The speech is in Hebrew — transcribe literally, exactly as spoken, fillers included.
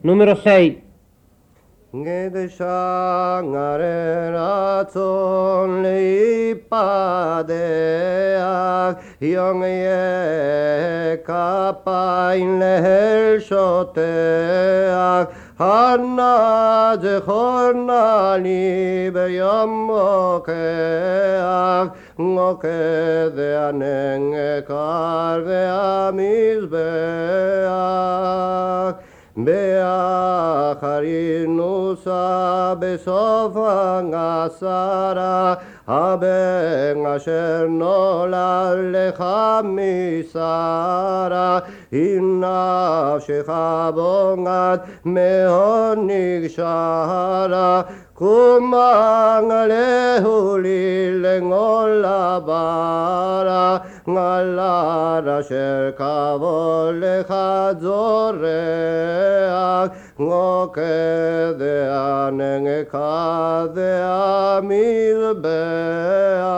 Numero sei. Gedeshangare ratzon leipadeach Yongye kapain lehel shoteach Hanna zechorna li beyom mokeach Moke ve'aneng ekar ve'amizbeach באחריnusa בסוף העשרה הבן אשר נולד לך משרה אם נפשך בונגת מאוד נקשרה קומang lehu lilengol labara ngalar asher kavol lecha zoreach ngoke de'aneng eka de'amizbeach